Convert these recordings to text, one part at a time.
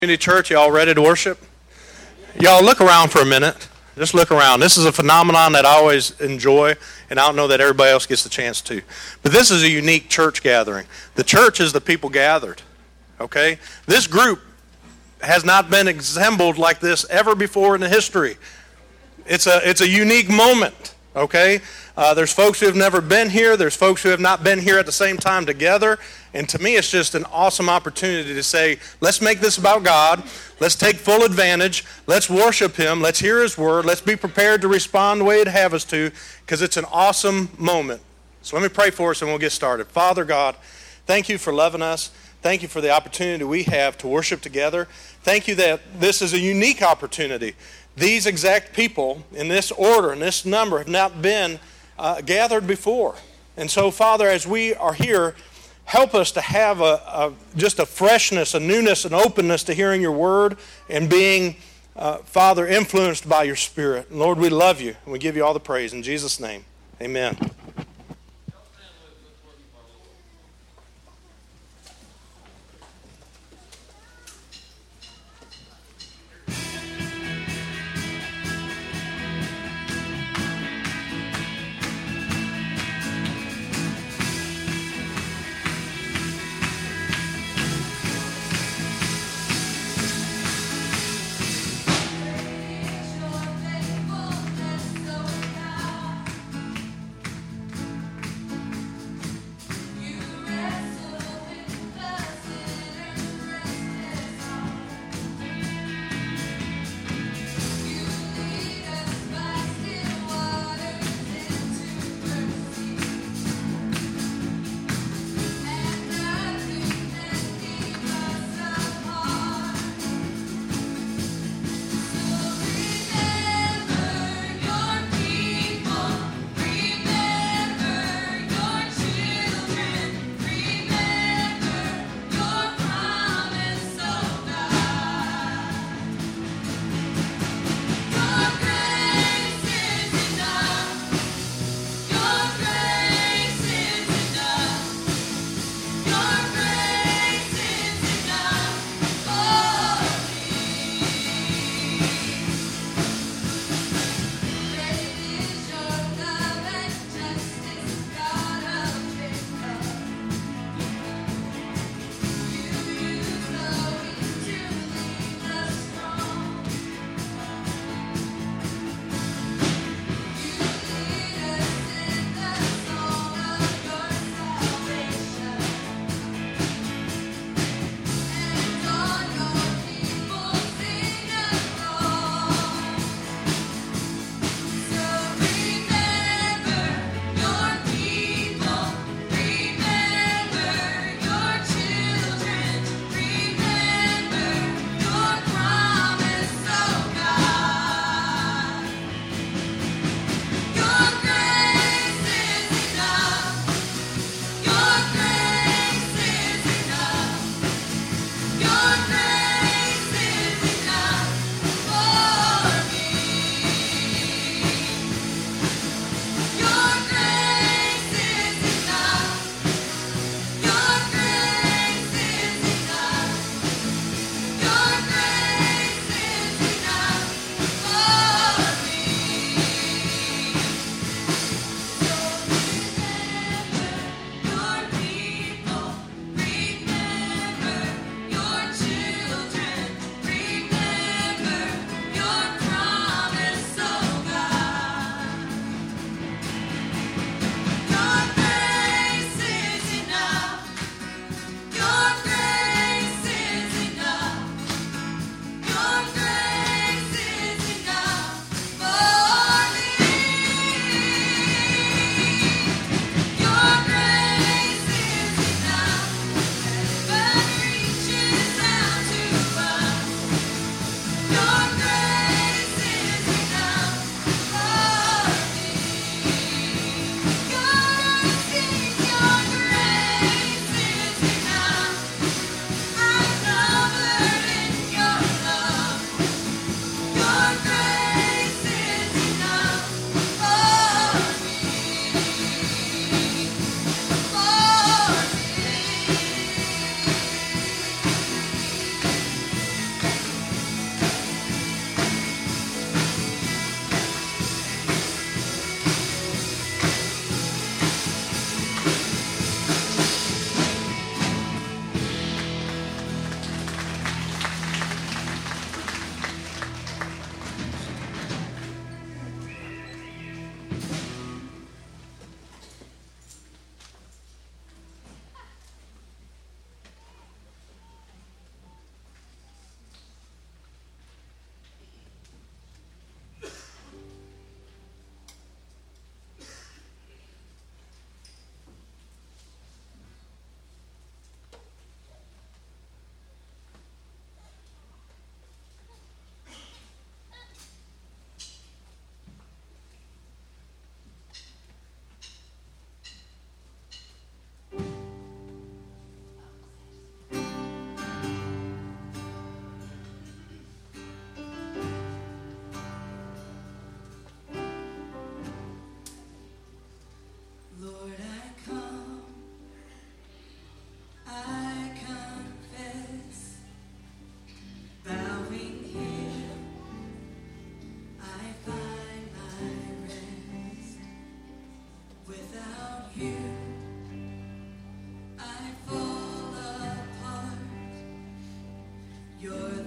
Community Church, y'all ready to worship? Y'all look around for a minute. Just look around. This is a phenomenon that I always enjoy, and I don't know that everybody else gets the chance to. But this is a unique church gathering. The church is the people gathered, okay? This group has not been assembled like this ever before in the history. It's a unique moment, okay? There's folks who have never been here. There's folks who have not been here at the same time together. And to me, it's just an awesome opportunity to say, let's make this about God. Let's take full advantage. Let's worship Him. Let's hear His word. Let's be prepared to respond the way He'd have us to, because it's an awesome moment. So let me pray for us and we'll get started. Father God, thank you for loving us. Thank you for the opportunity we have to worship together. Thank you that this is a unique opportunity. These exact people in this order and this number have not been gathered before. And so, Father, as we are here, help us to have just a freshness, a newness, an openness to hearing your word and being, Father, influenced by your Spirit. And Lord, we love you and we give you all the praise. In Jesus' name, amen.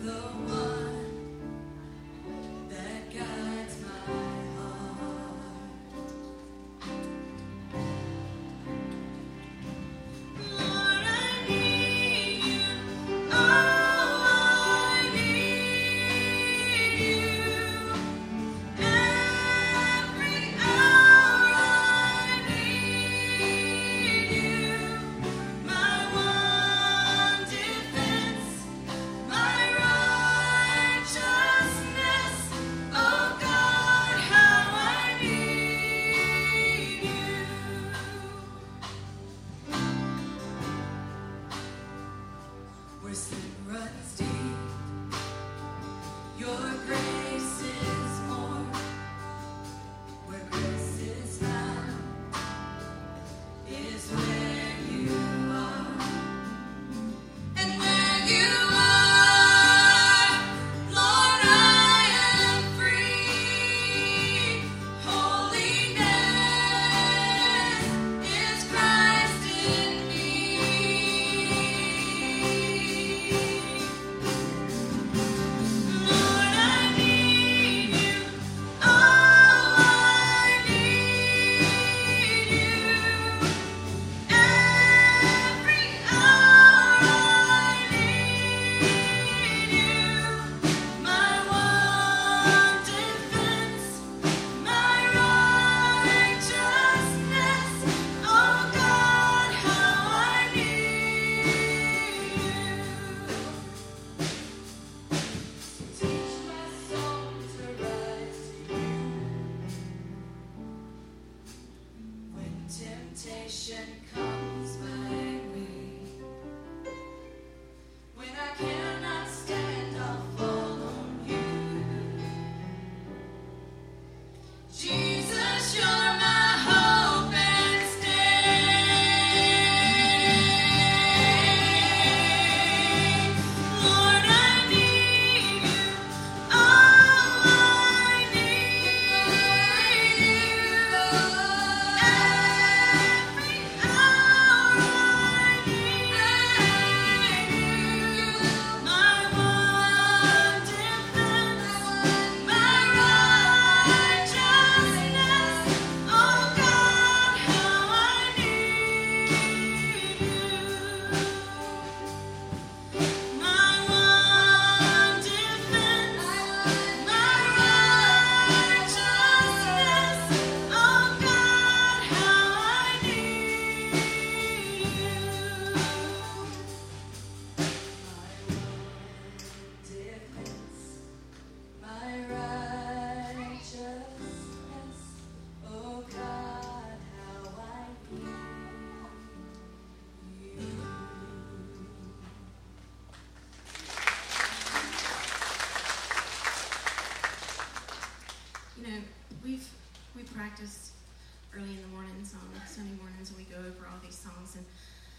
practice early in the mornings on Sunday mornings, and we go over all these songs. And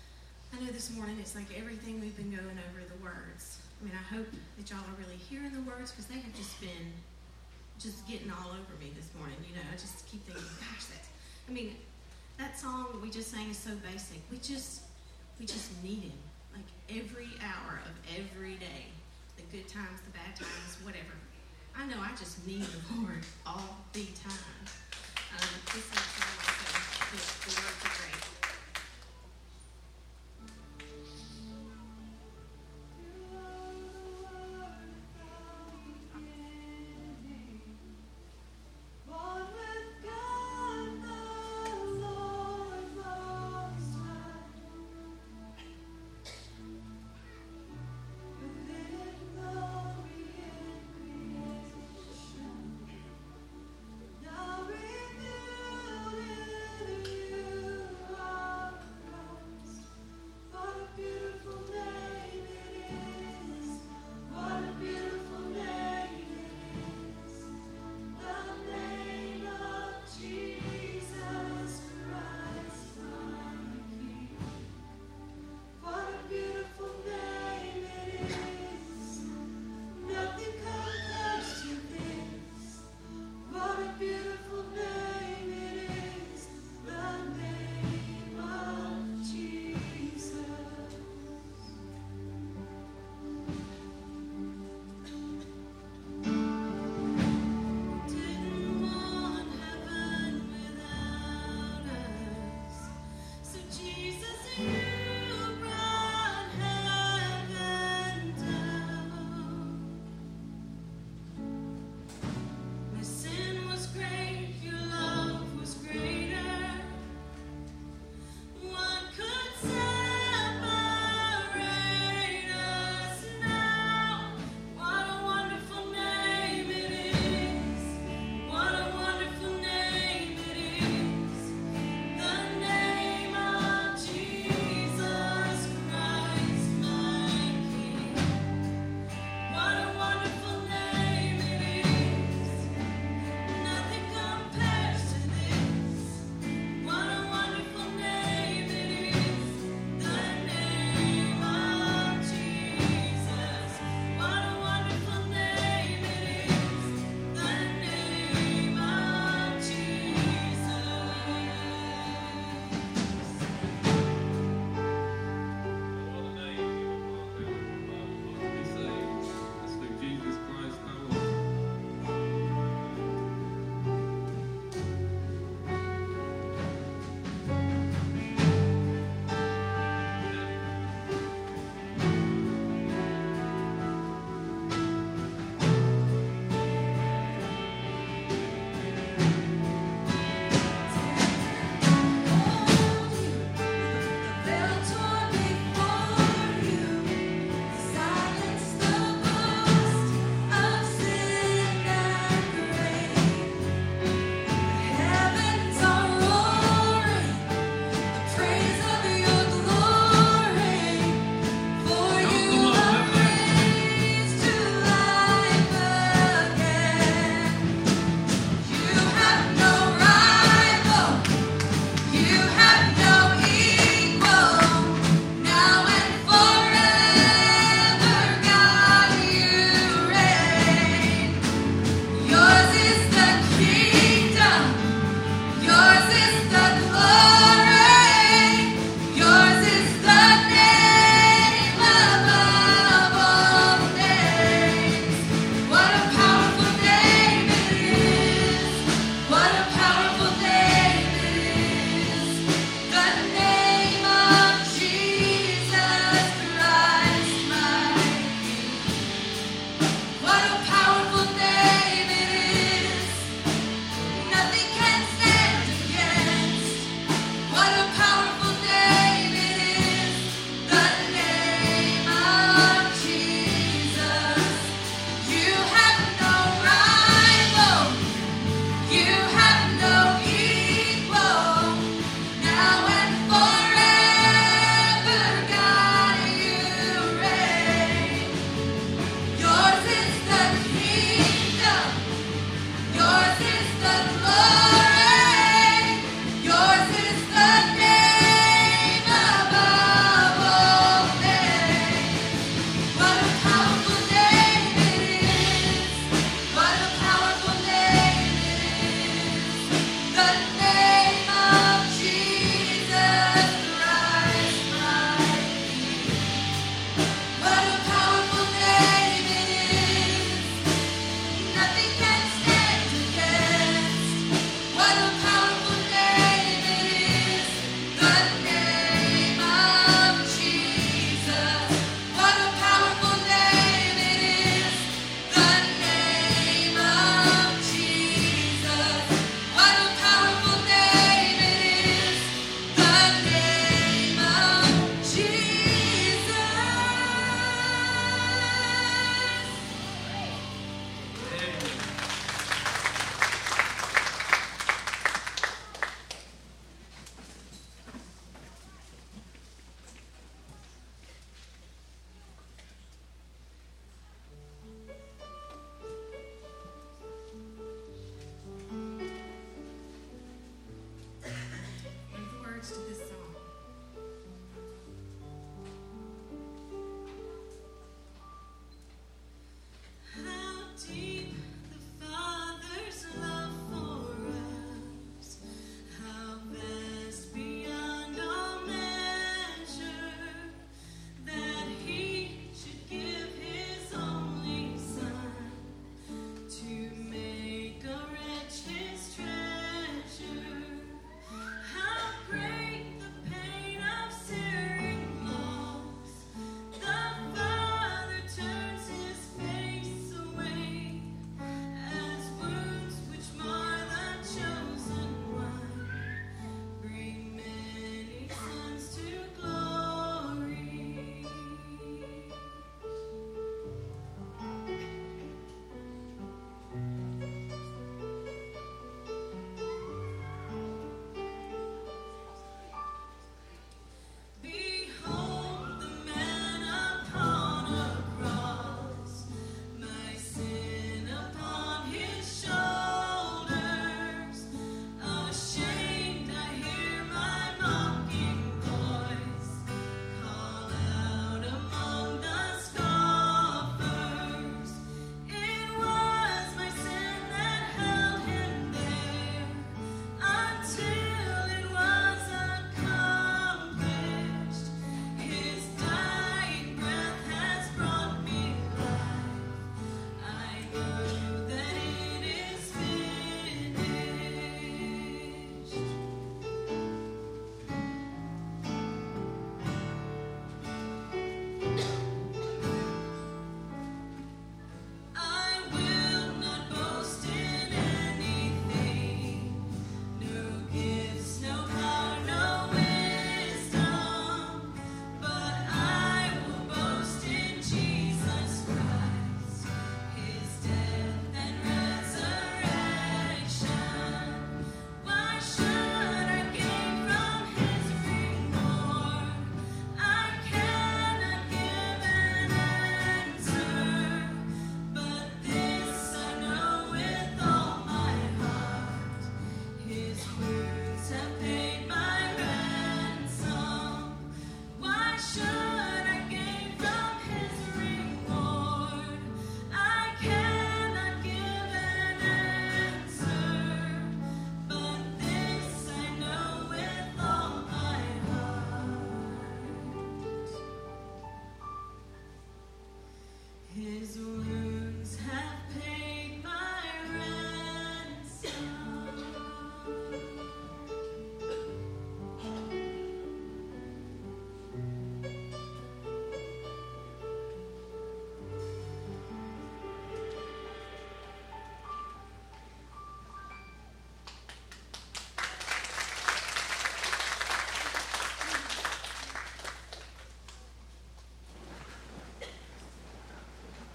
I know this morning it's like everything we've been going over, the words. I mean, I hope that y'all are really hearing the words, because they have just been just getting all over me this morning. You know, I just keep thinking, gosh, that song we just sang is so basic. We just need him, like every hour of every day, the good times, the bad times, whatever. I know I just need the Lord all the time. This is the words are great. Now revealed in you.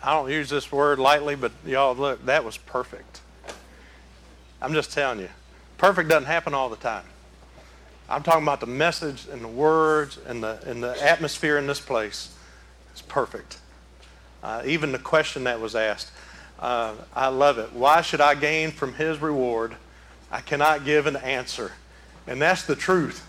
I don't use this word lightly, but y'all look, that was perfect. I'm just telling you, perfect doesn't happen all the time. I'm talking about the message and the words and the atmosphere in this place. It's perfect. Even the question that was asked, I love it. Why should I gain from his reward? I cannot give an answer. And that's the truth.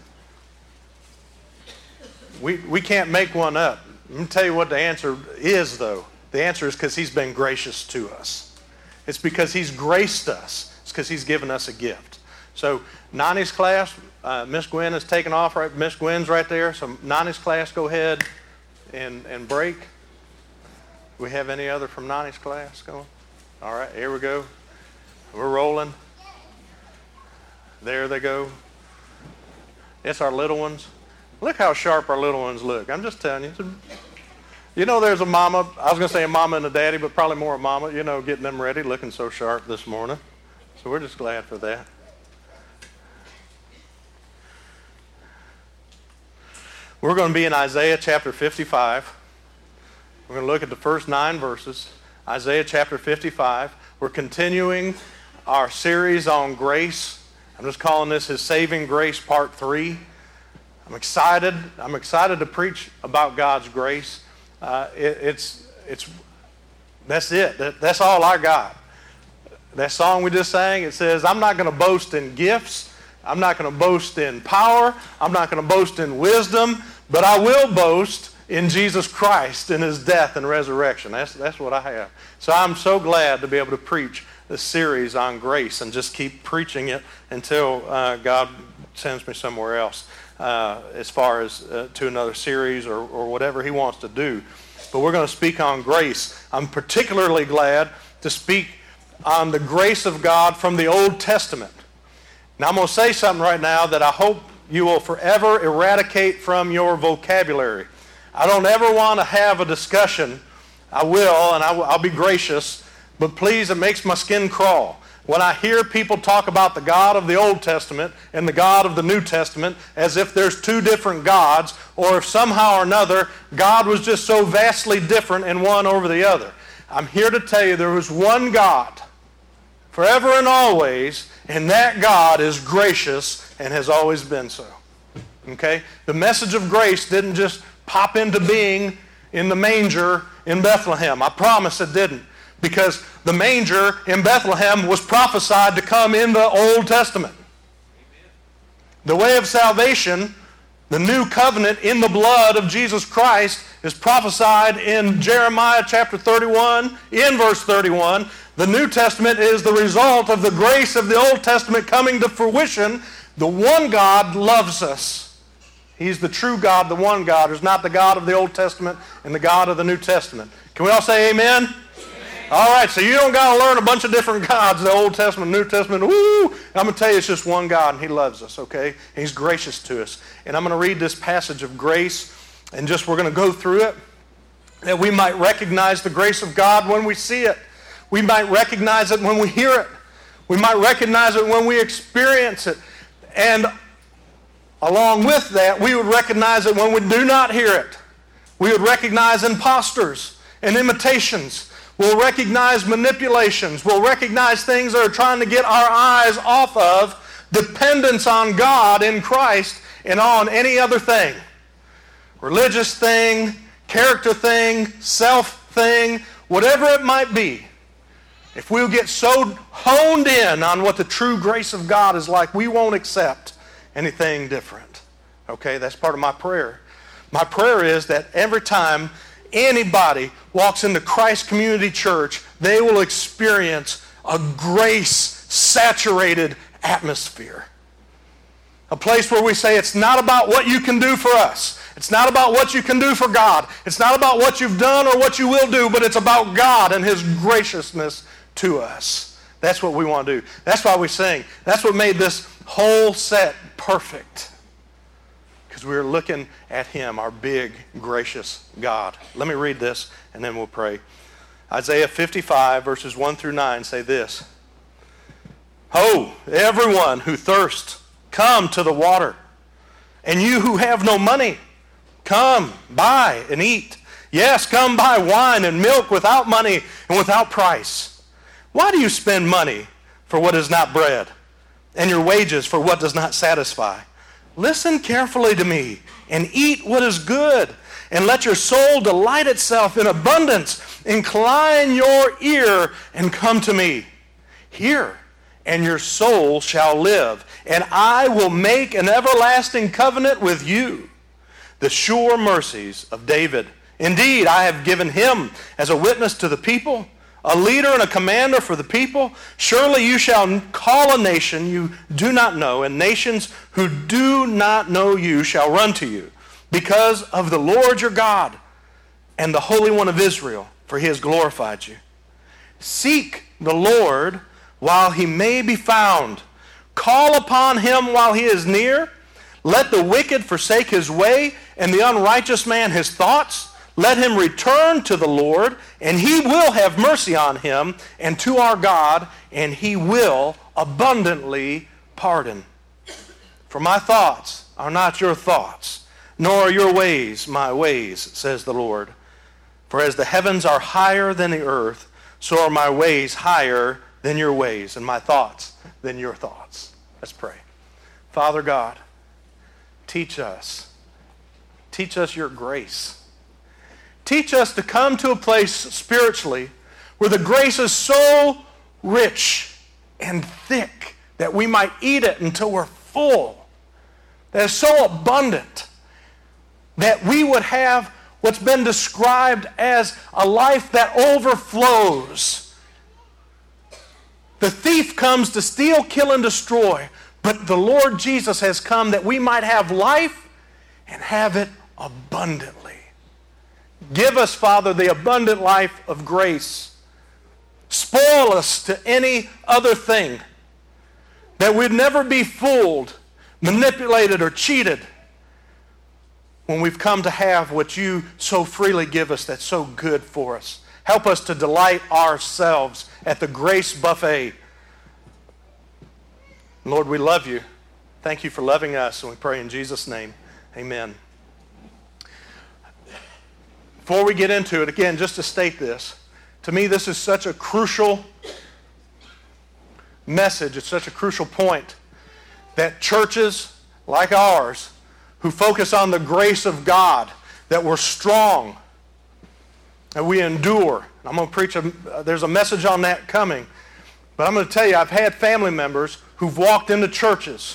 We can't make one up. Let me tell you what the answer is, though. The answer is because he's been gracious to us. It's because he's graced us. It's because he's given us a gift. So Nani's class, Miss Gwen is taking off. Right, Miss Gwen's right there. So Nani's class, go ahead and break. Do we have any other from Nani's class going? All right, here we go. We're rolling. There they go. It's our little ones. Look how sharp our little ones look. I'm just telling you. You know, there's a mama. I was going to say a mama and a daddy, but probably more a mama, you know, getting them ready, looking so sharp this morning. So we're just glad for that. We're going to be in Isaiah chapter 55. We're going to look at the first 9 verses. Isaiah chapter 55. We're continuing our series on grace. I'm just calling this His Saving Grace Part 3. I'm excited. I'm excited to preach about God's grace. That's it. That's all I got. That song we just sang, it says, I'm not going to boast in gifts. I'm not going to boast in power. I'm not going to boast in wisdom. But I will boast in Jesus Christ, in his death and resurrection. That's what I have. So I'm so glad to be able to preach this series on grace and just keep preaching it until God sends me somewhere else as far as to another series or whatever he wants to do. But we're going to speak on grace. I'm particularly glad to speak on the grace of God from the Old Testament. Now I'm going to say something right now that I hope you will forever eradicate from your vocabulary. I don't ever want to have a discussion. I will, and I'll be gracious, but please, it makes my skin crawl. When I hear people talk about the God of the Old Testament and the God of the New Testament as if there's two different gods, or if somehow or another God was just so vastly different in one over the other. I'm here to tell you there was one God forever and always, and that God is gracious and has always been so. Okay? The message of grace didn't just pop into being in the manger in Bethlehem. I promise it didn't. Because the manger in Bethlehem was prophesied to come in the Old Testament. The way of salvation, the new covenant in the blood of Jesus Christ, is prophesied in Jeremiah chapter 31, in verse 31. The New Testament is the result of the grace of the Old Testament coming to fruition. The one God loves us. He's the true God, the one God. There's not the God of the Old Testament and the God of the New Testament. Can we all say amen? Amen. All right, so you don't got to learn a bunch of different gods, the Old Testament, New Testament. Woo! I'm going to tell you it's just one God, and he loves us, okay? He's gracious to us. And I'm going to read this passage of grace, and we're going to go through it, that we might recognize the grace of God when we see it. We might recognize it when we hear it. We might recognize it when we experience it. And along with that, we would recognize it when we do not hear it. We would recognize imposters and imitations. We'll recognize manipulations. We'll recognize things that are trying to get our eyes off of dependence on God in Christ and on any other thing. Religious thing, character thing, self thing, whatever it might be. If we'll get so honed in on what the true grace of God is like, we won't accept anything different. Okay, that's part of my prayer. My prayer is that every time anybody walks into Christ Community Church, they will experience a grace-saturated atmosphere. A place where we say it's not about what you can do for us. It's not about what you can do for God. It's not about what you've done or what you will do, but it's about God and his graciousness to us. That's what we want to do. That's why we sing. That's what made this whole set perfect. Because we're looking at him, our big, gracious God. Let me read this, and then we'll pray. Isaiah 55, verses 1 through 9 say this. Ho, everyone who thirsts, come to the water. And you who have no money, come, buy and eat. Yes, come buy wine and milk without money and without price. Why do you spend money for what is not bread, and your wages for what does not satisfy? Listen carefully to me and eat what is good, and let your soul delight itself in abundance. Incline your ear and come to me. Hear, and your soul shall live, and I will make an everlasting covenant with you. The sure mercies of David. Indeed, I have given him as a witness to the people, a leader and a commander for the people. Surely you shall call a nation you do not know, and nations who do not know you shall run to you, because of the Lord your God and the Holy One of Israel, for he has glorified you. Seek the Lord while he may be found. Call upon him while he is near. Let the wicked forsake his way, and the unrighteous man his thoughts. Let him return to the Lord, and he will have mercy on him, and to our God, and he will abundantly pardon. For my thoughts are not your thoughts, nor are your ways my ways, says the Lord. For as the heavens are higher than the earth, so are my ways higher than your ways, and my thoughts than your thoughts. Let's pray. Father God, teach us. Teach us your grace. Teach us to come to a place spiritually where the grace is so rich and thick that we might eat it until we're full. That is so abundant that we would have what's been described as a life that overflows. The thief comes to steal, kill, and destroy, but the Lord Jesus has come that we might have life and have it abundantly. Give us, Father, the abundant life of grace. Spoil us to any other thing, that we'd never be fooled, manipulated, or cheated when we've come to have what you so freely give us that's so good for us. Help us to delight ourselves at the grace buffet. Lord, we love you. Thank you for loving us, and we pray in Jesus' name. Amen. Before we get into it, again, just to state this, to me this is such a crucial message, it's such a crucial point, that churches like ours who focus on the grace of God, that we're strong, that we endure. I'm going to preach, there's a message on that coming, but I'm going to tell you, I've had family members who've walked into churches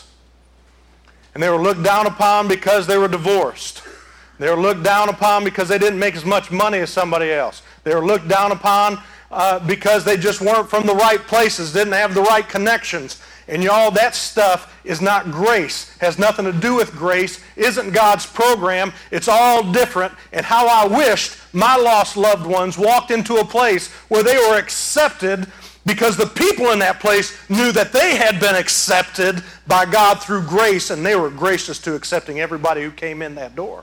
and they were looked down upon because they were divorced. They were looked down upon because they didn't make as much money as somebody else. They were looked down upon because they just weren't from the right places, didn't have the right connections. And y'all, that stuff is not grace. Has nothing to do with grace. Isn't God's program. It's all different. And how I wished my lost loved ones walked into a place where they were accepted because the people in that place knew that they had been accepted by God through grace, and they were gracious to accepting everybody who came in that door.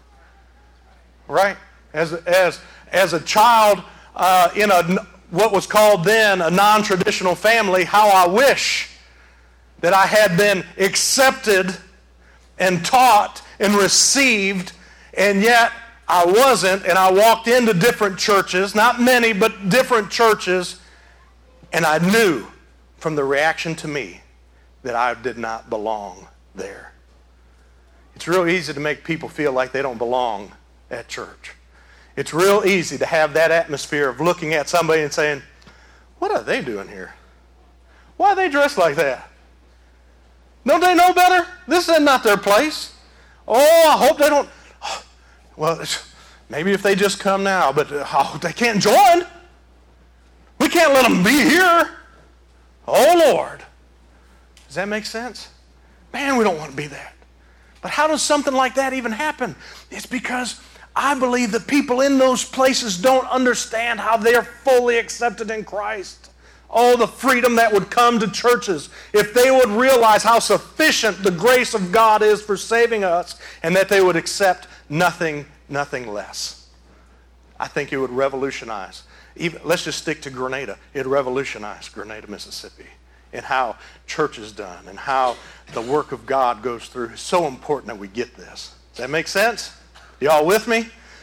Right? As a child in what was called then a non-traditional family, how I wish that I had been accepted and taught and received, and yet I wasn't, and I walked into different churches, not many, but different churches, and I knew from the reaction to me that I did not belong there. It's real easy to make people feel like they don't belong at church. It's real easy to have that atmosphere of looking at somebody and saying, what are they doing here? Why are they dressed like that? Don't they know better? This is not their place. Oh, I hope they don't. Well, maybe if they just come now, but they can't join. We can't let them be here. Oh, Lord. Does that make sense? Man, we don't want to be that. But how does something like that even happen? It's because I believe that people in those places don't understand how they're fully accepted in Christ. Oh, the freedom that would come to churches if they would realize how sufficient the grace of God is for saving us, and that they would accept nothing less. I think it would revolutionize. Let's just stick to Grenada. It revolutionized Grenada, Mississippi, and how church is done and how the work of God goes through. It's so important that we get this. Does that make sense? Y'all with me?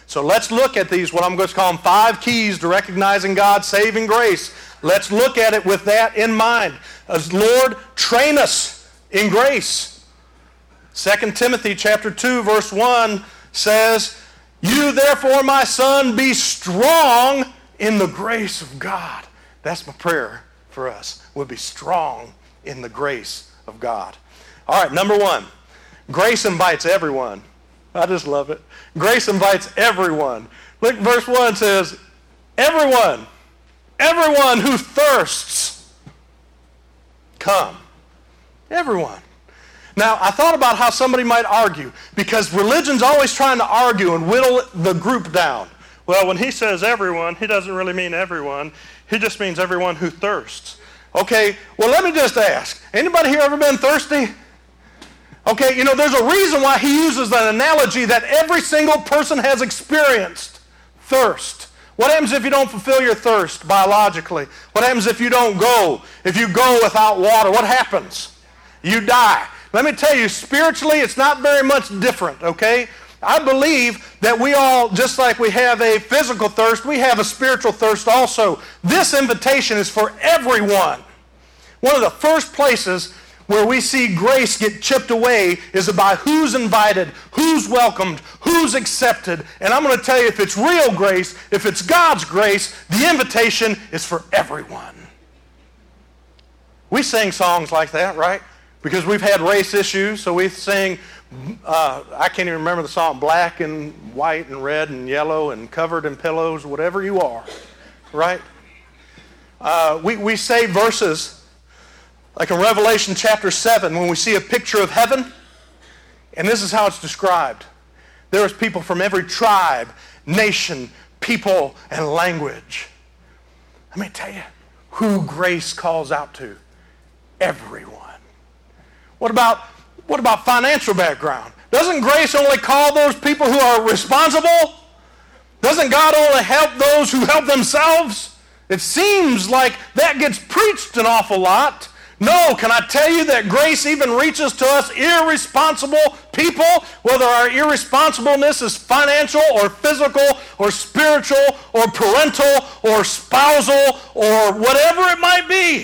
So let's look at these, what I'm going to call them 5 keys to recognizing God's saving grace. Let's look at it with that in mind. As Lord, train us in grace. 2 Timothy chapter 2, verse 1 says, you therefore, my son, be strong in the grace of God. That's my prayer for us. We'll be strong in the grace of God. All right, number 1. Grace invites everyone. I just love it. Grace invites everyone. Look, verse 1 says, everyone who thirsts, come. Everyone. Now, I thought about how somebody might argue, because religion's always trying to argue and whittle the group down. Well, when he says everyone, he doesn't really mean everyone. He just means everyone who thirsts. Okay, well, let me just ask. Anybody here ever been thirsty? Okay, you know, there's a reason why he uses an analogy that every single person has experienced. Thirst. What happens if you don't fulfill your thirst biologically? What happens if you don't go? If you go without water, what happens? You die. Let me tell you, spiritually, it's not very much different, okay? I believe that we all, just like we have a physical thirst, we have a spiritual thirst also. This invitation is for everyone. One of the first places where we see grace get chipped away is by who's invited, who's welcomed, who's accepted. And I'm going to tell you, if it's real grace, if it's God's grace, the invitation is for everyone. We sing songs like that, right? Because we've had race issues, so we sing, I can't even remember the song, black and white and red and yellow and covered in pillows, whatever you are, right? We say verses like in Revelation chapter 7, when we see a picture of heaven, and this is how it's described. There is people from every tribe, nation, people, and language. Let me tell you who grace calls out to. Everyone. What about financial background? Doesn't grace only call those people who are responsible? Doesn't God only help those who help themselves? It seems like that gets preached an awful lot. No, can I tell you that grace even reaches to us irresponsible people, whether our irresponsibleness is financial or physical or spiritual or parental or spousal or whatever it might be.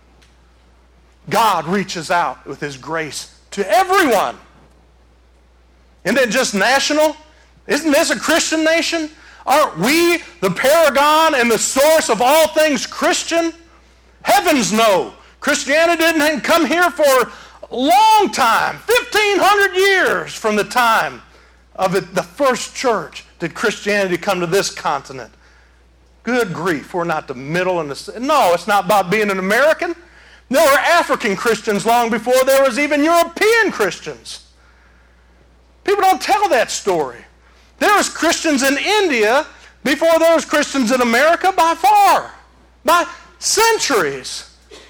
God reaches out with his grace to everyone. Isn't it just national? Isn't this a Christian nation? Aren't we the paragon and the source of all things Christian? Heavens no. Christianity didn't come here for a long time, 1,500 years from the time of it, the first church did Christianity come to this continent. Good grief, we're not the middle and the... No, it's not about being an American. There were African Christians long before there was even European Christians. People don't tell that story. There was Christians in India before there was Christians in America by far, by centuries.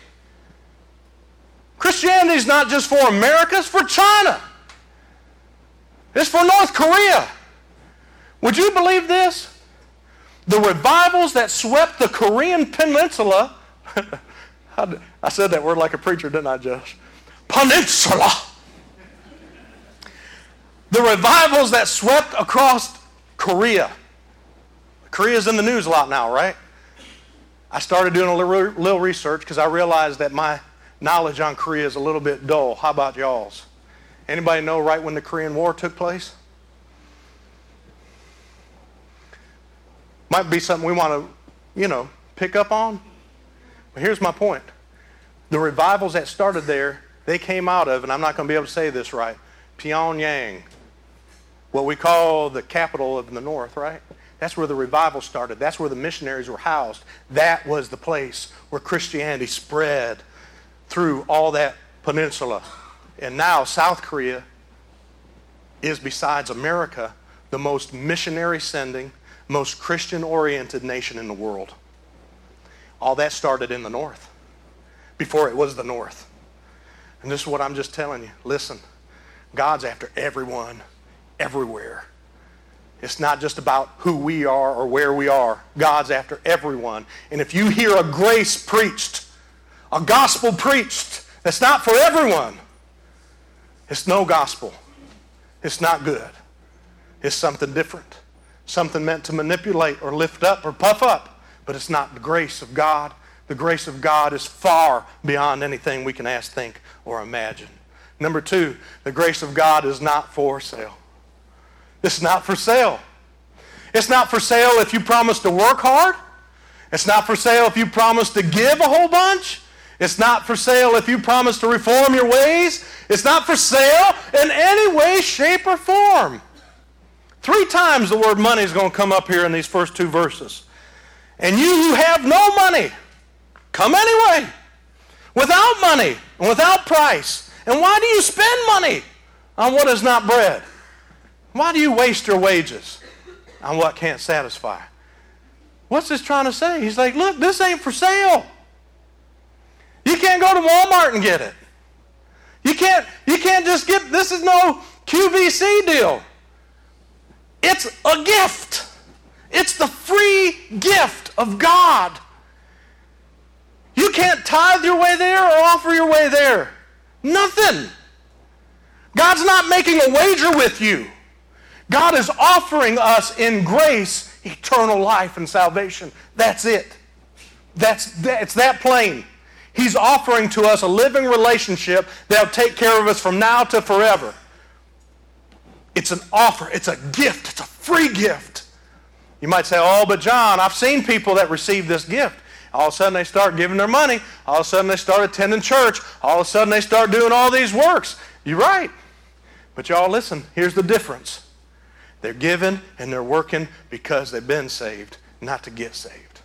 Christianity is not just for America, it's for China. It's for North Korea. Would you believe this? The revivals that swept the Korean peninsula, I said that word like a preacher, didn't I, Josh? Peninsula. The revivals that swept across Korea. Korea's in the news a lot now, right? I started doing a little research because I realized that my knowledge on Korea is a little bit dull. How about y'all's? Anybody know right when the Korean War took place? Might be something we want to, pick up on. But here's my point. The revivals that started there, they came out of, and I'm not going to be able to say this right, Pyongyang, what we call the capital of the North, right? That's where the revival started. That's where the missionaries were housed. That was the place where Christianity spread through all that peninsula. And now South Korea is, besides America, the most missionary-sending, most Christian-oriented nation in the world. All that started in the North, before it was the North. And this is what I'm just telling you. Listen, God's after everyone, everywhere. It's not just about who we are or where we are. God's after everyone. And if you hear a grace preached, a gospel preached that's not for everyone, it's no gospel. It's not good. It's something different. something meant to manipulate or lift up or puff up, but it's not the grace of God. The grace of God is far beyond anything we can ask, think, or imagine. Number two, the grace of God is not for sale. It's not for sale. It's not for sale if you promise to work hard. It's not for sale if you promise to give a whole bunch. It's not for sale if you promise to reform your ways. It's not for sale in any way, shape, or form. 3 times the word money is going to come up here in these first 2 verses. And you who have no money, come anyway, without money and without price. And why do you spend money on what is not bread? Why do you waste your wages on what can't satisfy? What's this trying to say? He's like, look, this ain't for sale. You can't go to Walmart and get it. You can't just get, this is no QVC deal. It's a gift. It's the free gift of God. You can't tithe your way there or offer your way there. Nothing. God's not making a wager with you. God is offering us in grace eternal life and salvation. That's it. It's that plain. He's offering to us a living relationship that will take care of us from now to forever. It's an offer. It's a gift. It's a free gift. You might say, oh, but John, I've seen people that receive this gift. All of a sudden they start giving their money. All of a sudden they start attending church. All of a sudden they start doing all these works. You're right. But y'all listen, here's the difference. They're giving and they're working because they've been saved, not to get saved.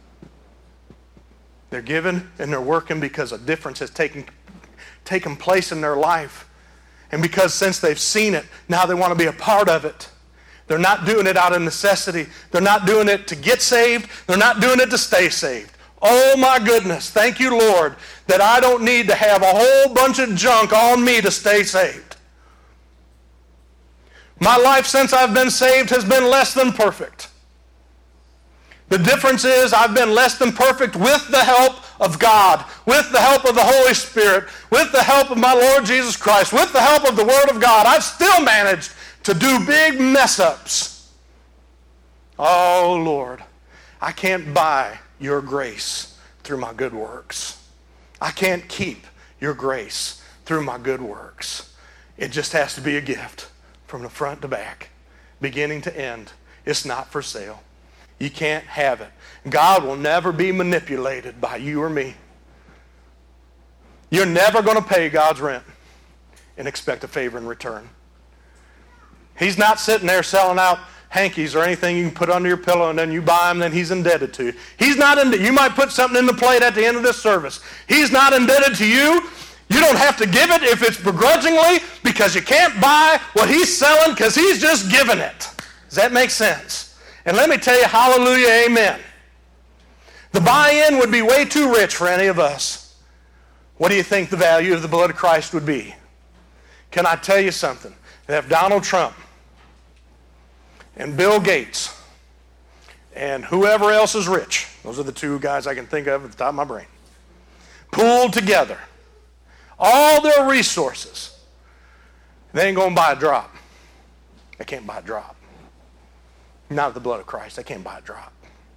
They're giving and they're working because a difference has taken place in their life. And because since they've seen it, now they want to be a part of it. They're not doing it out of necessity. They're not doing it to get saved. They're not doing it to stay saved. Oh my goodness, thank you, Lord, that I don't need to have a whole bunch of junk on me to stay saved. My life since I've been saved has been less than perfect. The difference is I've been less than perfect with the help of God, with the help of the Holy Spirit, with the help of my Lord Jesus Christ, with the help of the Word of God. I've still managed to do big mess-ups. Oh, Lord, I can't buy your grace through my good works. I can't keep your grace through my good works. It just has to be a gift from the front to back, beginning to end. It's not for sale. You can't have it. God will never be manipulated by you or me. You're never going to pay God's rent and expect a favor in return. He's not sitting there selling out hankies or anything you can put under your pillow and then you buy them, then he's indebted to you. He's not indebted. You might put something in the plate at the end of this service. He's not indebted to you. You don't have to give it if it's begrudgingly because you can't buy what he's selling because he's just giving it. Does that make sense? And let me tell you, hallelujah, amen. The buy-in would be way too rich for any of us. What do you think the value of the blood of Christ would be? Can I tell you something? If Donald Trump and Bill Gates and whoever else is rich, those are the 2 guys I can think of at the top of my brain, pooled together all their resources, they ain't going to buy a drop. They can't buy a drop. Not the blood of Christ. They can't buy a drop.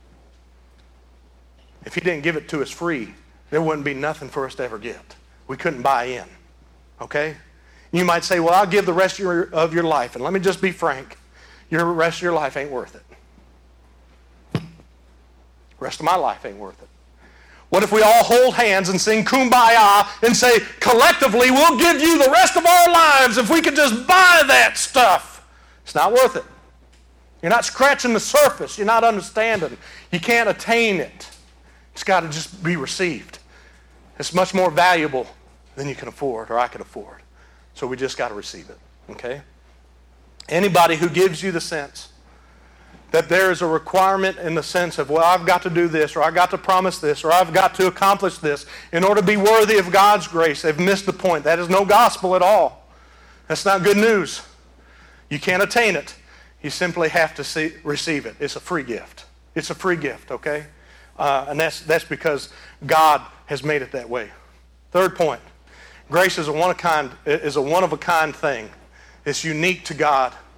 If he didn't give it to us free, there wouldn't be nothing for us to ever get. We couldn't buy in. Okay? You might say, well, I'll give the rest of your life. And let me just be frank. Your rest of your life ain't worth it. The rest of my life ain't worth it. What if we all hold hands and sing Kumbaya and say, collectively, we'll give you the rest of our lives if we could just buy that stuff? It's not worth it. You're not scratching the surface. You're not understanding. You can't attain it. It's got to just be received. It's much more valuable than you can afford or I can afford. So we just got to receive it. Okay? Anybody who gives you the sense that there is a requirement in the sense of, well, I've got to do this, or I've got to promise this, or I've got to accomplish this in order to be worthy of God's grace, they've missed the point. That is no gospel at all. That's not good news. You can't attain it. You simply have to receive it. It's a free gift. It's a free gift, okay? And that's because God has made it that way. Third point, grace is a one-of-a-kind thing. It's unique to God.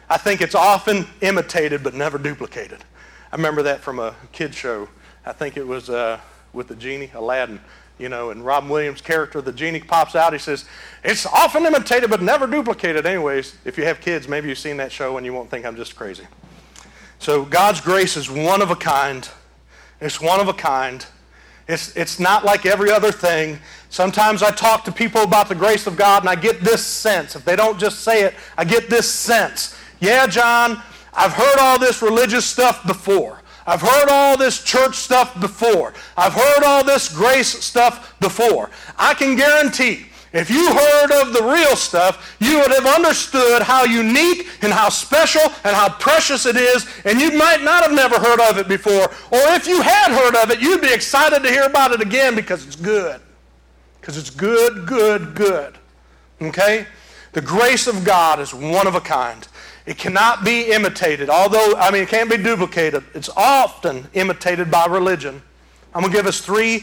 I think it's often imitated but never duplicated. I remember that from a kid's show. I think it was with the genie, Aladdin. And Robin Williams' character, the genie, pops out. He says, it's often imitated but never duplicated. Anyways, if you have kids, maybe you've seen that show and you won't think I'm just crazy. So God's grace is one of a kind. It's one of a kind. It's not like every other thing. Sometimes I talk to people about the grace of God and I get this sense. If they don't just say it, I get this sense. Yeah, John, I've heard all this religious stuff before. I've heard all this church stuff before. I've heard all this grace stuff before. I can guarantee, if you heard of the real stuff, you would have understood how unique and how special and how precious it is, and you might not have never heard of it before. Or if you had heard of it, you'd be excited to hear about it again because it's good. Because it's good, good, good. Okay? The grace of God is one of a kind. It cannot be imitated, it can't be duplicated. It's often imitated by religion. I'm going to give us three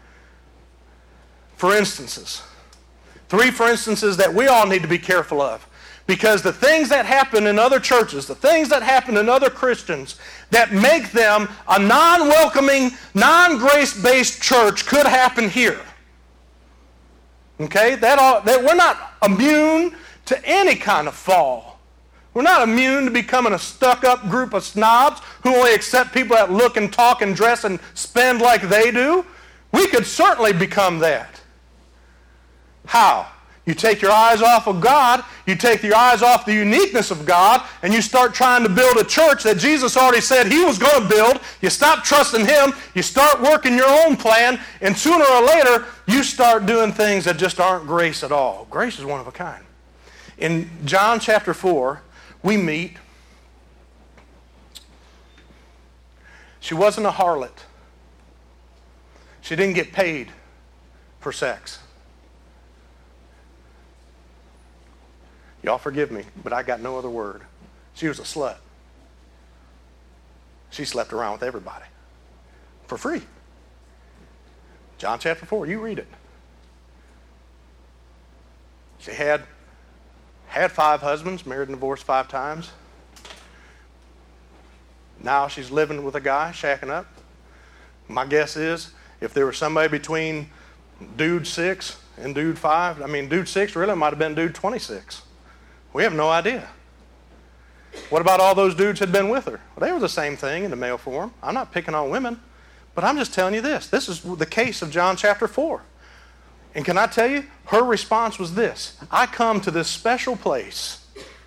for instances that we all need to be careful of. Because the things that happen in other churches, the things that happen in other Christians that make them a non-welcoming, non-grace-based church could happen here. Okay? That we're not immune to any kind of fall. We're not immune to becoming a stuck-up group of snobs who only accept people that look and talk and dress and spend like they do. We could certainly become that. How? You take your eyes off of God, you take your eyes off the uniqueness of God, and you start trying to build a church that Jesus already said He was going to build. You stop trusting Him, you start working your own plan, and sooner or later, you start doing things that just aren't grace at all. Grace is one of a kind. In John chapter 4, we meet. She wasn't a harlot. She didn't get paid for sex. Y'all forgive me, but I got no other word. She was a slut. She slept around with everybody for free. John chapter 4, you read it. She had 5 husbands, married and divorced 5 times. Now she's living with a guy, shacking up. My guess is if there was somebody between dude 6 and dude 5, dude 6 really might have been dude 26. We have no idea. What about all those dudes who had been with her? Well, they were the same thing in the male form. I'm not picking on women, but I'm just telling you this. This is the case of John chapter 4. And can I tell you, her response was this: I come to this special place.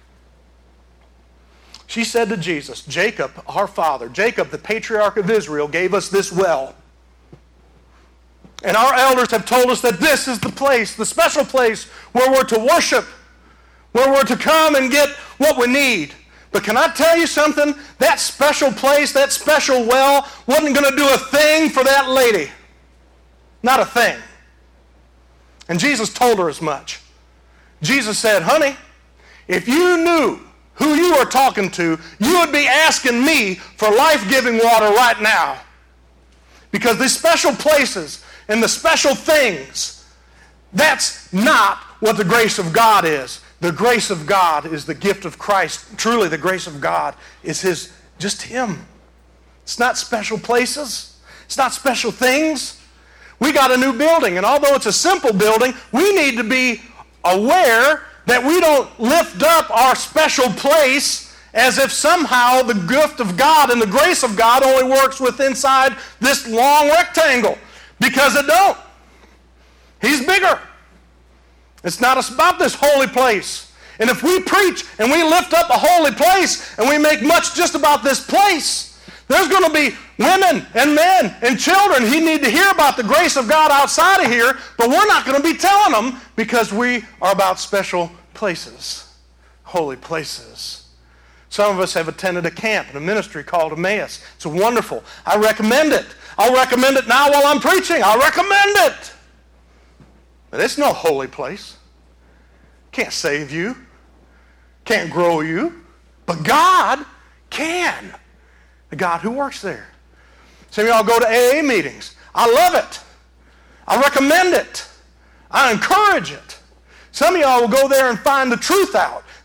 She said to Jesus, Jacob, our father, Jacob, the patriarch of Israel, gave us this well. And our elders have told us that this is the place, the special place where we're to worship, where we're to come and get what we need. But can I tell you something? That special place, that special well, wasn't going to do a thing for that lady. Not a thing. And Jesus told her as much. Jesus said, honey, if you knew who you are talking to, you would be asking me for life-giving water right now. Because these special places and the special things, that's not what the grace of God is. The grace of God is the gift of Christ. Truly, the grace of God is just Him. It's not special places. It's not special things. We got a new building, and although it's a simple building, we need to be aware that we don't lift up our special place as if somehow the gift of God and the grace of God only works with inside this long rectangle, because it don't. He's bigger. It's not about this holy place. And if we preach and we lift up a holy place and we make much just about this place, there's going to be women and men and children who need to hear about the grace of God outside of here, but we're not going to be telling them because we are about special places, holy places. Some of us have attended a camp and a ministry called Emmaus. It's wonderful. I recommend it. I'll recommend it now while I'm preaching. I'll recommend it. But it's no holy place. Can't save you. Can't grow you. But God can. The God who works there. Some of y'all go to AA meetings. I love it. I recommend it. I encourage it. Some of y'all will go there and find the truth out.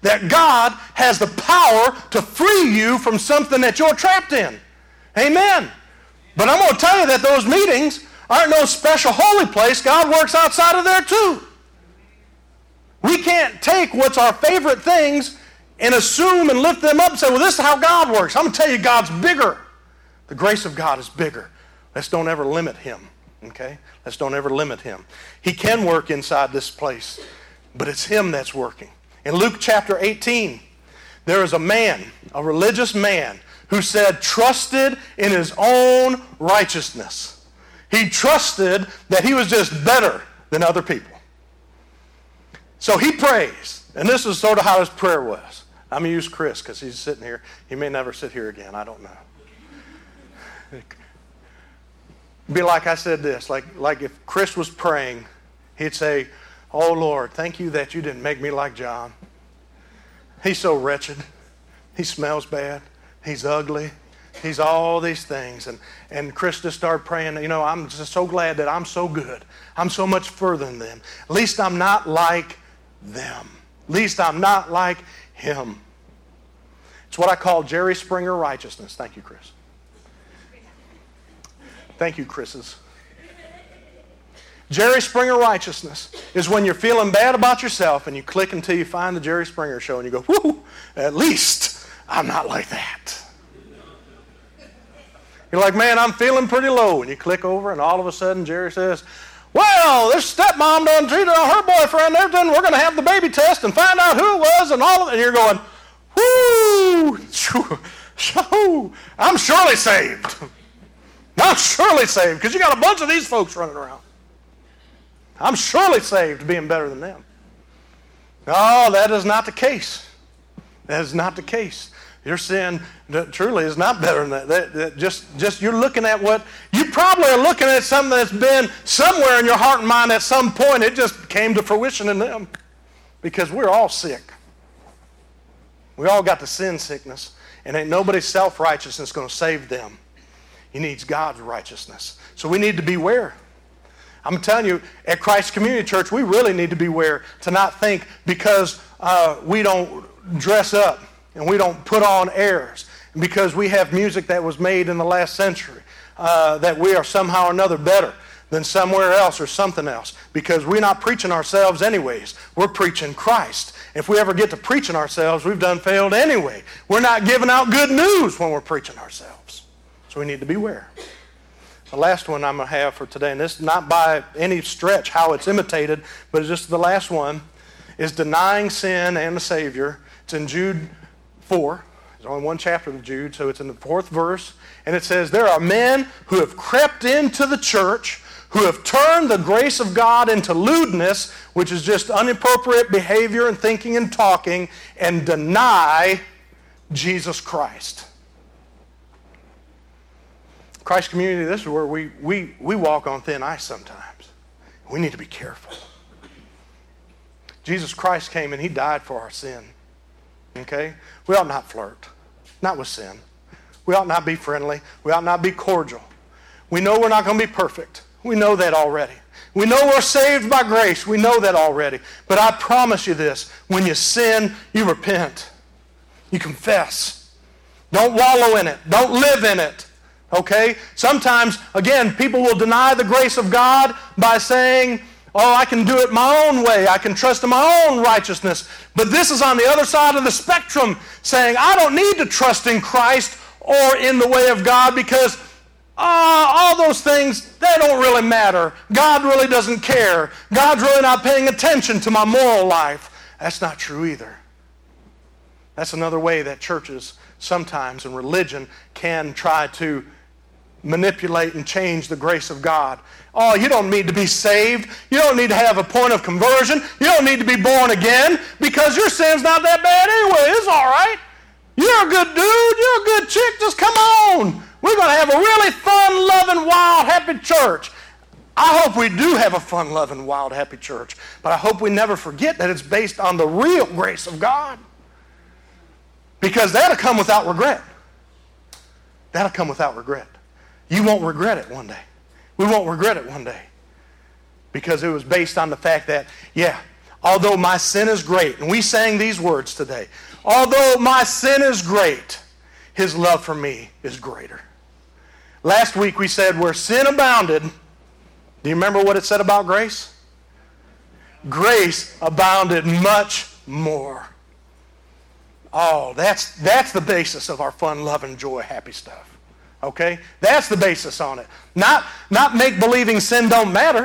that God has the power to free you from something that you're trapped in. Amen. But I'm going to tell you that those meetings aren't no special holy place. God works outside of there too. We can't take what's our favorite things and assume and lift them up and say, well, this is how God works. I'm going to tell you, God's bigger. The grace of God is bigger. Let's don't ever limit him, okay? Let's don't ever limit him. He can work inside this place, but it's him that's working. In Luke chapter 18, there is a man, a religious man, who said, trusted in his own righteousness. He trusted that he was just better than other people. So he prays, and this is sort of how his prayer was. I'm going to use Chris because he's sitting here. He may never sit here again. I don't know. It'd be like I said this, like if Chris was praying, he'd say, oh, Lord, thank you that you didn't make me like John. He's so wretched. He smells bad. He's ugly. He's all these things. And Chris just started praying, I'm just so glad that I'm so good. I'm so much further than them. At least I'm not like them. At least I'm not like him. It's what I call Jerry Springer righteousness. Thank you, Chris. Thank you, Chris's. Jerry Springer righteousness is when you're feeling bad about yourself and you click until you find the Jerry Springer show and you go, whoo, at least I'm not like that. You're like, man, I'm feeling pretty low. And you click over and all of a sudden Jerry says, well, this stepmom done cheated on her boyfriend and everything. We're going to have the baby test and find out who it was and all of it. And you're going, whoo, I'm surely saved. I'm surely saved because you got a bunch of these folks running around. I'm surely saved being better than them. No, that is not the case. That is not the case. Your sin truly is not better than that. Just you're looking at what, you probably are looking at something that's been somewhere in your heart and mind at some point. It just came to fruition in them because we're all sick. We all got the sin sickness, and ain't nobody's self-righteousness going to save them. He needs God's righteousness. So we need to beware. I'm telling you, at Christ Community Church, we really need to beware to not think because we don't dress up and we don't put on airs, and because we have music that was made in the last century, that we are somehow or another better than somewhere else or something else, because we're not preaching ourselves anyways. We're preaching Christ. If we ever get to preaching ourselves, we've done failed anyway. We're not giving out good news when we're preaching ourselves. So we need to beware. The last one I'm going to have for today, and this is not by any stretch how it's imitated, but it's just the last one, is denying sin and the Savior. It's in Jude 4. There's only one chapter of Jude, so it's in the 4th verse. And it says, there are men who have crept into the church, who have turned the grace of God into lewdness, which is just inappropriate behavior and thinking and talking, and deny Jesus Christ. Christ Community, this is where we walk on thin ice sometimes. We need to be careful. Jesus Christ came and he died for our sin. Okay? We ought not flirt. Not with sin. We ought not be friendly. We ought not be cordial. We know we're not going to be perfect. We know that already. We know we're saved by grace. We know that already. But I promise you this. When you sin, you repent. You confess. Don't wallow in it. Don't live in it. Okay? Sometimes, again, people will deny the grace of God by saying, oh, I can do it my own way. I can trust in my own righteousness. But this is on the other side of the spectrum, saying, I don't need to trust in Christ or in the way of God because all those things, they don't really matter. God really doesn't care. God's really not paying attention to my moral life. That's not true either. That's another way that churches sometimes and religion can try to manipulate and change the grace of God. Oh, you don't need to be saved. You don't need to have a point of conversion. You don't need to be born again because your sin's not that bad anyway. It's all right. You're a good dude. You're a good chick. Just come on. We're going to have a really fun, loving, wild, happy church. I hope we do have a fun, loving, wild, happy church. But I hope we never forget that it's based on the real grace of God. Because that'll come without regret. That'll come without regret. You won't regret it one day. We won't regret it one day. Because it was based on the fact that, yeah, although my sin is great, and we sang these words today, although my sin is great, his love for me is greater. Last week we said where sin abounded, do you remember what it said about grace? Grace abounded much more. Oh, that's the basis of our fun, love, and joy, happy stuff. Okay? That's the basis on it. Not make-believing sin don't matter,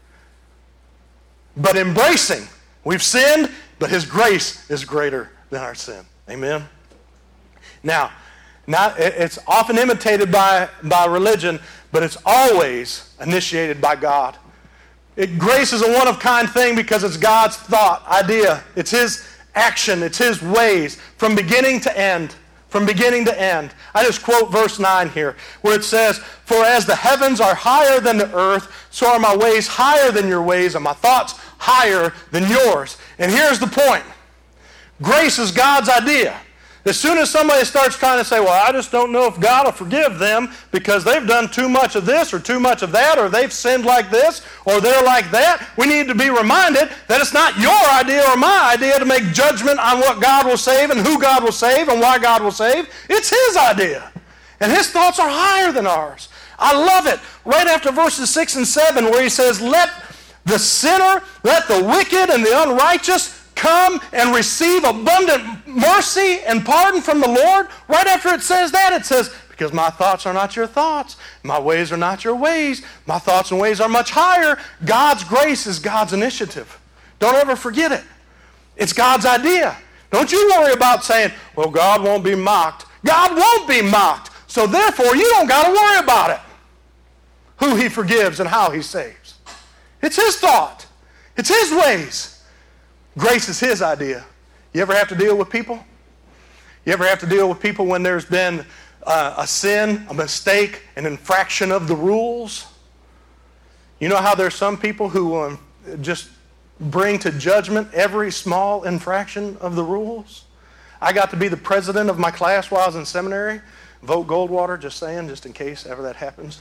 but embracing. We've sinned, but his grace is greater than our sin. Amen? Now, it's often imitated by religion, but it's always initiated by God. Grace is a one-of-kind thing because it's God's thought, idea. It's his action. It's his ways from beginning to end. From beginning to end. I just quote verse 9 here where it says, for as the heavens are higher than the earth, so are my ways higher than your ways and my thoughts higher than yours. And here's the point. Grace is God's idea. As soon as somebody starts trying to say, well, I just don't know if God will forgive them because they've done too much of this or too much of that, or they've sinned like this or they're like that, we need to be reminded that it's not your idea or my idea to make judgment on what God will save and who God will save and why God will save. It's his idea. And his thoughts are higher than ours. I love it. Right after verses 6 and 7 where he says, let the sinner, let the wicked and the unrighteous come and receive abundant mercy and pardon from the Lord. Right after it says that, it says, because my thoughts are not your thoughts, my ways are not your ways, my thoughts and ways are much higher. God's grace is God's initiative. Don't ever forget it. It's God's idea. Don't you worry about saying, well, God won't be mocked. God won't be mocked. So therefore, you don't got to worry about it. Who he forgives and how he saves. It's his thought. It's his ways. Grace is his idea. You ever have to deal with people? You ever have to deal with people when there's been a sin, a mistake, an infraction of the rules? You know how there's some people who just bring to judgment every small infraction of the rules? I got to be the president of my class while I was in seminary. Vote Goldwater, just saying, just in case ever that happens.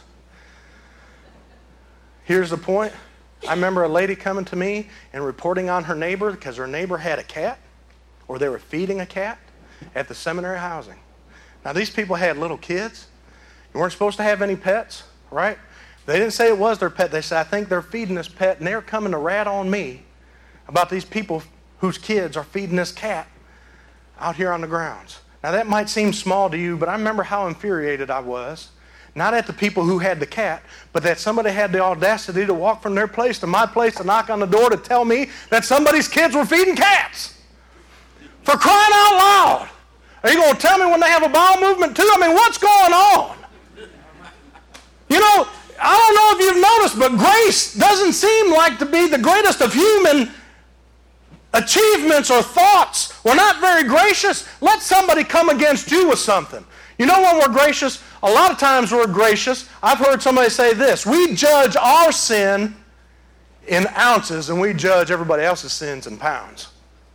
Here's the point. I remember a lady coming to me and reporting on her neighbor because her neighbor had a cat, or they were feeding a cat at the seminary housing. Now, these people had little kids. You weren't supposed to have any pets, right? They didn't say it was their pet. They said, I think they're feeding this pet, and they're coming to rat on me about these people whose kids are feeding this cat out here on the grounds. Now, that might seem small to you, but I remember how infuriated I was. Not at the people who had the cat, but that somebody had the audacity to walk from their place to my place to knock on the door to tell me that somebody's kids were feeding cats. For crying out loud. Are you going to tell me when they have a bowel movement too? I mean, what's going on? You know, I don't know if you've noticed, but grace doesn't seem like to be the greatest of human achievements or thoughts. We're not very gracious. Let somebody come against you with something. You know when we're gracious? A lot of times we're gracious. I've heard somebody say this. We judge our sin in ounces and we judge everybody else's sins in pounds.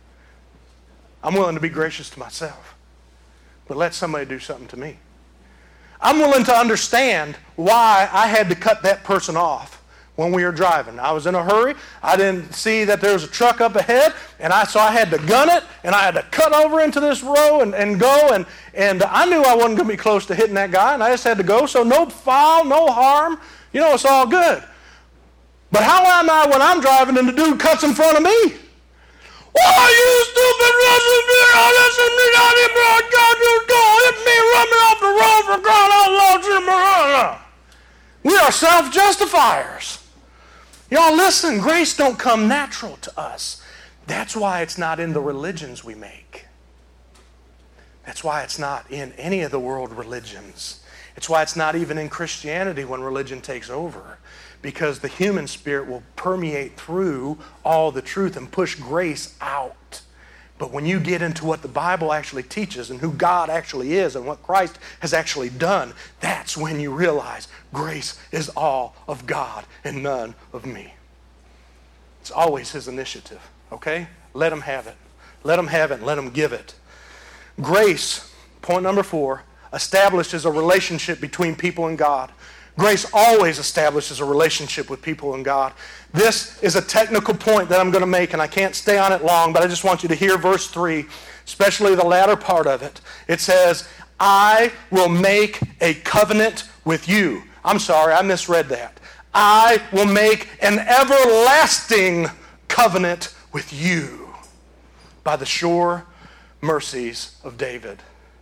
I'm willing to be gracious to myself. But let somebody do something to me. I'm willing to understand why I had to cut that person off when we were driving. I was in a hurry. I didn't see that there was a truck up ahead, and so I had to gun it, and I had to cut over into this row and go, and I knew I wasn't going to be close to hitting that guy, and I just had to go, so no foul, no harm. You know, it's all good. But how am I when I'm driving and the dude cuts in front of me? Oh, you stupid Russian bitch! Listen to me down here, bro. God, you don't hit me, run me off the road for crying out loud. We are self-justifiers. Y'all listen, grace don't come natural to us. That's why it's not in the religions we make. That's why it's not in any of the world religions. It's why it's not even in Christianity when religion takes over. Because the human spirit will permeate through all the truth and push grace out. But when you get into what the Bible actually teaches and who God actually is and what Christ has actually done, that's when you realize grace is all of God and none of me. It's always his initiative, okay? Let him have it. Let him have it and let him give it. Grace, point number 4, establishes a relationship between people and God. Grace always establishes a relationship with people and God. This is a technical point that I'm going to make, and I can't stay on it long, but I just want you to hear verse 3, especially the latter part of it. It says, I will make a covenant with you. I'm sorry, I misread that. I will make an everlasting covenant with you by the sure mercies of David.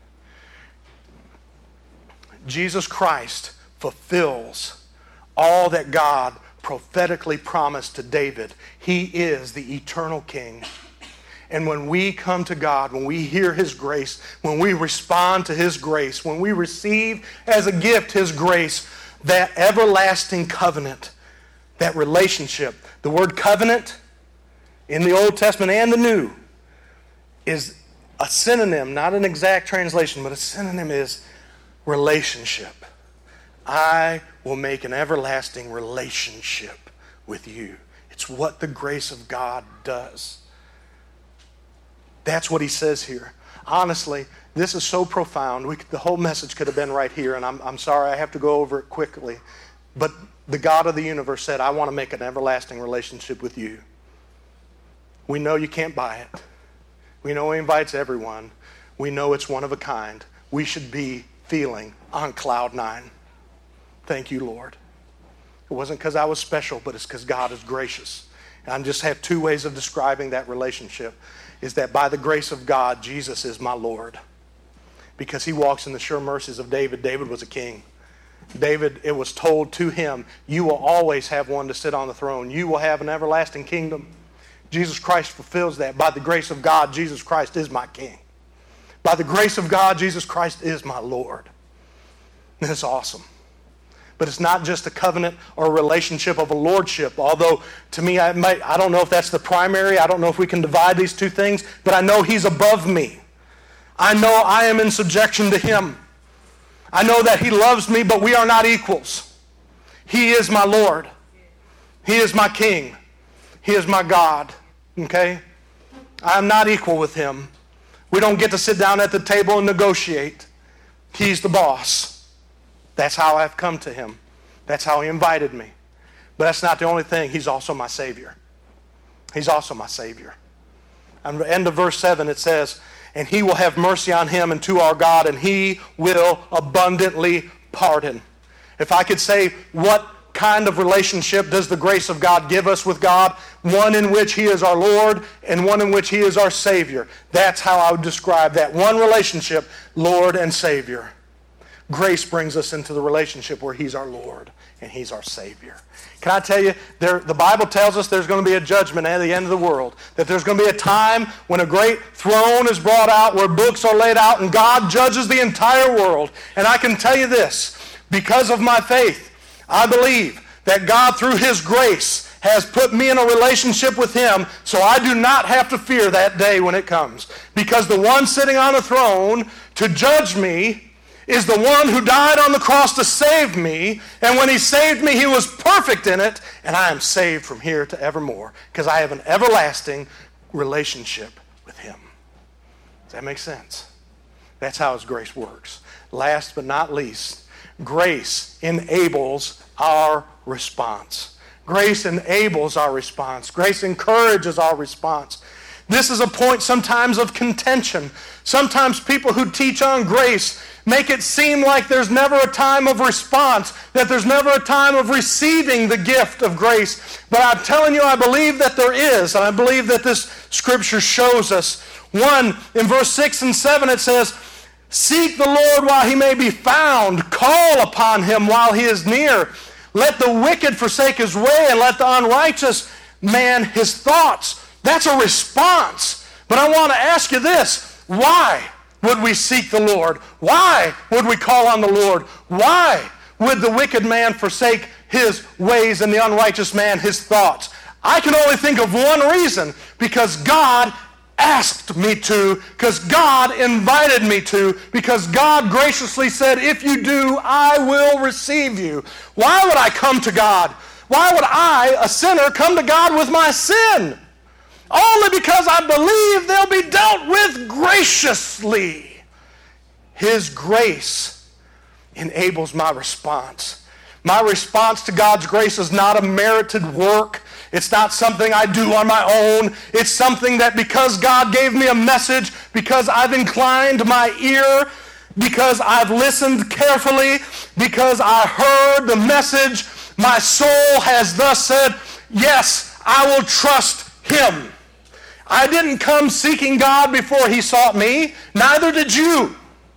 Jesus Christ fulfills all that God prophetically promised to David. He is the eternal King. And when we come to God, when we hear His grace, when we respond to His grace, when we receive as a gift His grace, that everlasting covenant, that relationship, the word covenant in the Old Testament and the New is a synonym, not an exact translation, but a synonym is relationship. I will make an everlasting relationship with you. It's what the grace of God does. That's what he says here. Honestly, this is so profound. The whole message could have been right here, and I'm sorry I have to go over it quickly. But the God of the universe said, I want to make an everlasting relationship with you. We know you can't buy it. We know He invites everyone. We know it's one of a kind. We should be feeling on cloud 9. Thank you, Lord. It wasn't because I was special, but it's because God is gracious. And I just have two ways of describing that relationship. Is that by the grace of God, Jesus is my Lord. Because He walks in the sure mercies of David. David was a king. David, it was told to him, you will always have one to sit on the throne. You will have an everlasting kingdom. Jesus Christ fulfills that. By the grace of God, Jesus Christ is my King. By the grace of God, Jesus Christ is my Lord. And it's awesome. But it's not just a covenant or a relationship of a lordship. Although, to me, I don't know if that's the primary. I don't know if we can divide these two things. But I know He's above me. I know I am in subjection to Him. I know that He loves me, but we are not equals. He is my Lord. He is my King. He is my God. Okay? I am not equal with Him. We don't get to sit down at the table and negotiate. He's the boss. That's how I've come to Him. That's how He invited me. But that's not the only thing. He's also my Savior. He's also my Savior. At the end of verse 7 it says, and He will have mercy on him and to our God, and He will abundantly pardon. If I could say, what kind of relationship does the grace of God give us with God? One in which He is our Lord and one in which He is our Savior. That's how I would describe that. One relationship, Lord and Savior. Grace brings us into the relationship where He's our Lord and He's our Savior. Can I tell you, the Bible tells us there's going to be a judgment at the end of the world. That there's going to be a time when a great throne is brought out, where books are laid out, and God judges the entire world. And I can tell you this, because of my faith, I believe that God, through His grace, has put me in a relationship with Him, so I do not have to fear that day when it comes. Because the one sitting on the throne to judge me is the one who died on the cross to save me, and when He saved me, He was perfect in it, and I am saved from here to evermore, because I have an everlasting relationship with Him. Does that make sense? That's how His grace works. Last but not least, grace enables our response. Grace enables our response. Grace encourages our response. This is a point sometimes of contention. Sometimes people who teach on grace make it seem like there's never a time of response, that there's never a time of receiving the gift of grace. But I'm telling you, I believe that there is, and I believe that this scripture shows us. One, in verse 6 and 7, it says, seek the Lord while He may be found. Call upon Him while He is near. Let the wicked forsake his way, and let the unrighteous man his thoughts. That's a response. But I want to ask you this. Why would we seek the Lord? Why would we call on the Lord? Why would the wicked man forsake his ways and the unrighteous man his thoughts? I can only think of one reason. Because God asked me to, because God invited me to, because God graciously said, if you do, I will receive you. Why would I come to God? Why would I, a sinner, come to God with my sin? Only because I believe they'll be dealt with graciously. His grace enables my response. My response to God's grace is not a merited work. It's not something I do on my own. It's something that because God gave me a message, because I've inclined my ear, because I've listened carefully, because I heard the message, my soul has thus said, yes, I will trust him. I didn't come seeking God before he sought me. Neither did you.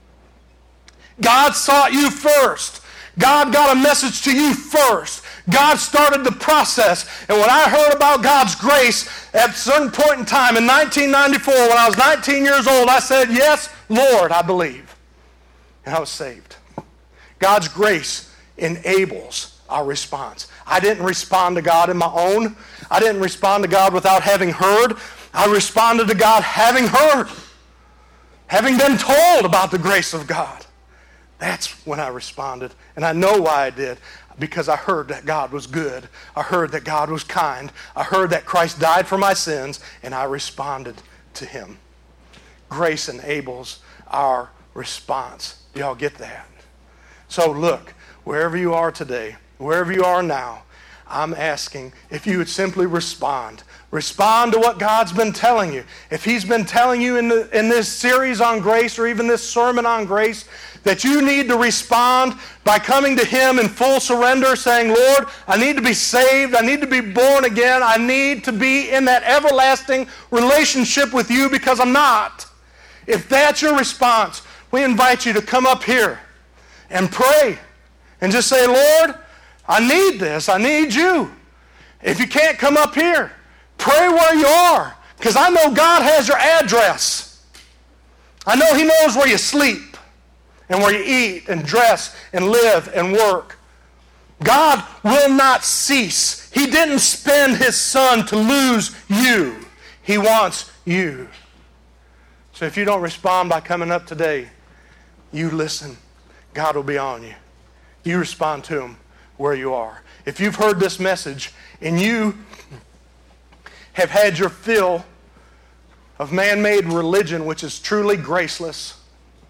God sought you first. God got a message to you first. God started the process. And when I heard about God's grace at a certain point in time in 1994, when I was 19 years old, I said, yes, Lord, I believe. And I was saved. God's grace enables our response. I didn't respond to God in my own. I didn't respond to God without having heard. I responded to God having heard, having been told about the grace of God. That's when I responded. And I know why I did. Because I heard that God was good. I heard that God was kind. I heard that Christ died for my sins, and I responded to him. Grace enables our response. Do y'all get that? So look, wherever you are today, wherever you are now, I'm asking if you would simply respond. Respond to what God's been telling you. If he's been telling you in this series on grace or even this sermon on grace that you need to respond by coming to him in full surrender, saying, Lord, I need to be saved. I need to be born again. I need to be in that everlasting relationship with you because I'm not. If that's your response, we invite you to come up here and pray and just say, Lord, I need this. I need you. If you can't come up here, pray where you are, because I know God has your address. I know he knows where you sleep and where you eat and dress and live and work. God will not cease. He didn't spend his son to lose you. He wants you. So if you don't respond by coming up today, you listen. God will be on you. You respond to him where you are. If you've heard this message and you have had your fill of man-made religion, which is truly graceless,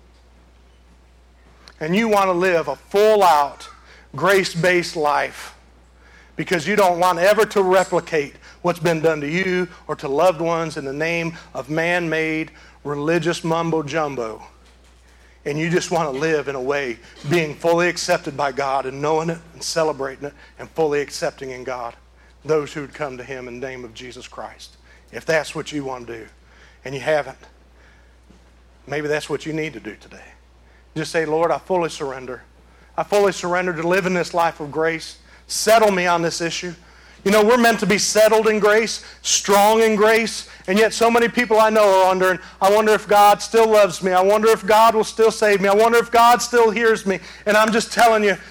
and you want to live a full-out, grace-based life because you don't want ever to replicate what's been done to you or to loved ones in the name of man-made religious mumbo-jumbo, and you just want to live in a way being fully accepted by God and knowing it and celebrating it and fully accepting in God those who would come to him in the name of Jesus Christ. If that's what you want to do and you haven't, maybe that's what you need to do today. Just say, Lord, I fully surrender. I fully surrender to live in this life of grace. Settle me on this issue. You know, we're meant to be settled in grace, strong in grace, and yet so many people I know are wondering, I wonder if God still loves me. I wonder if God will still save me. I wonder if God still hears me. And I'm just telling you,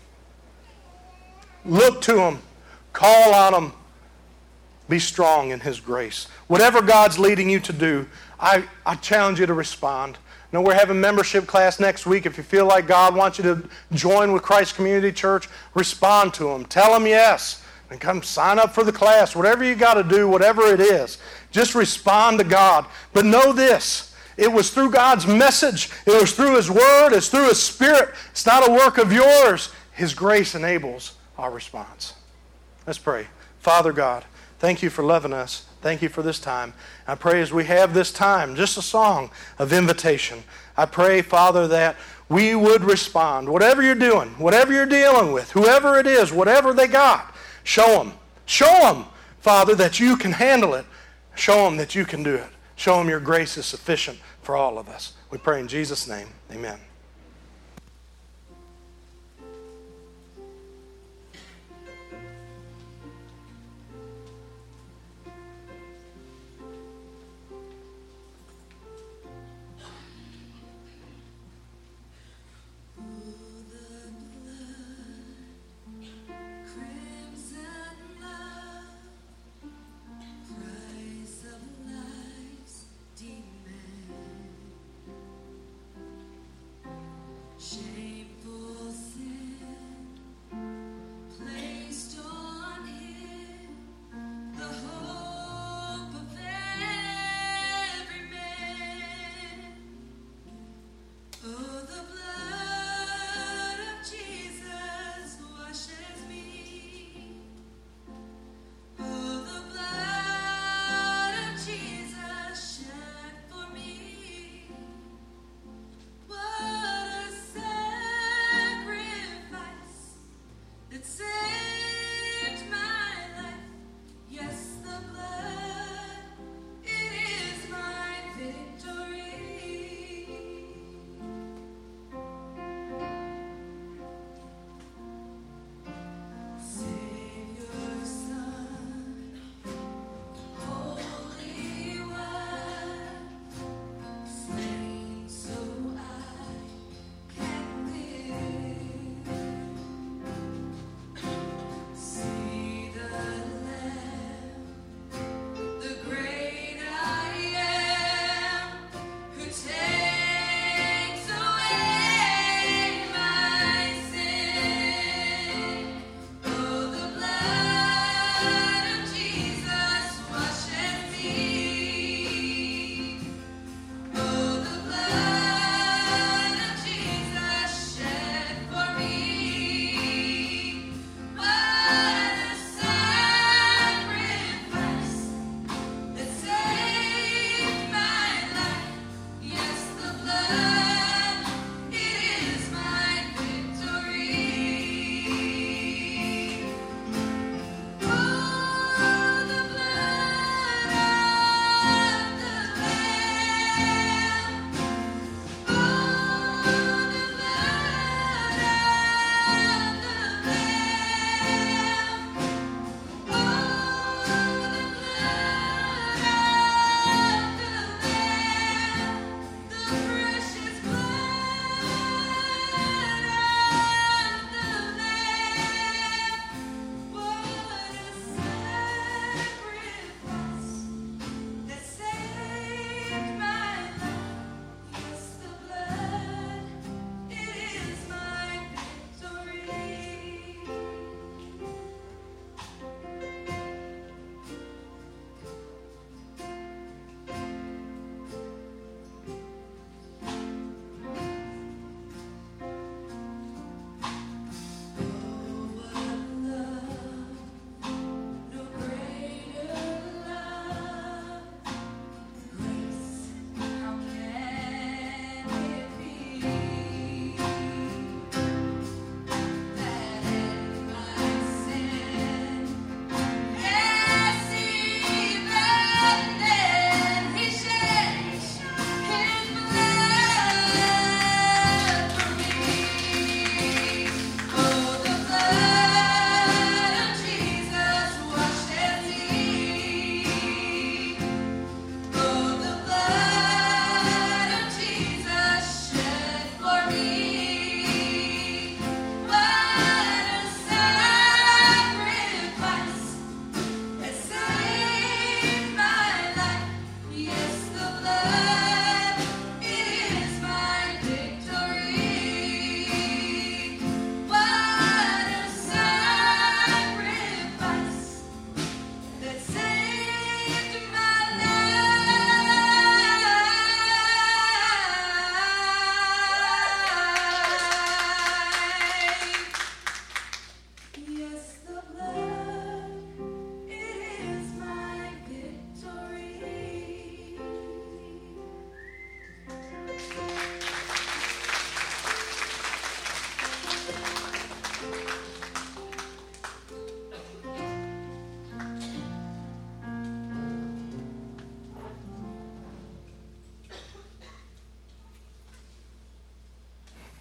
look to him. Call on him. Be strong in his grace. Whatever God's leading you to do, I challenge you to respond. Now, we're having membership class next week. If you feel like God wants you to join with Christ Community Church, respond to him. Tell him yes. And come sign up for the class. Whatever you got to do, whatever it is, just respond to God. But know this. It was through God's message. It was through his word. It's through his spirit. It's not a work of yours. His grace enables our response. Let's pray. Father God, thank you for loving us. Thank you for this time. I pray as we have this time, just a song of invitation, I pray, Father, that we would respond. Whatever you're doing, whatever you're dealing with, whoever it is, whatever they got, show them. Show them, Father, that you can handle it. Show them that you can do it. Show them your grace is sufficient for all of us. We pray in Jesus' name. Amen.